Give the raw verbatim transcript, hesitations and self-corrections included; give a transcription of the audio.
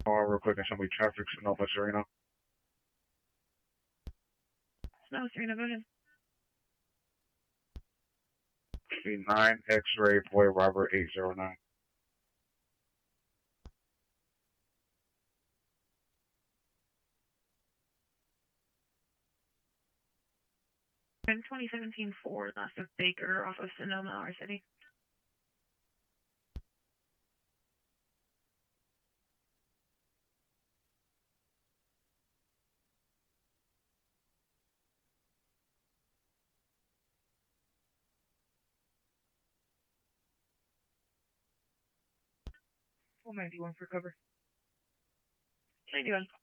Oh, real quick, and show me traffic, Sonoma Serena. Sonoma Serena, go ahead. C nine X-ray Boy Robert eight zero nine. In twenty seventeen Ford, last of Baker off of Sonoma, our city. one ninety-one for cover. How you doing?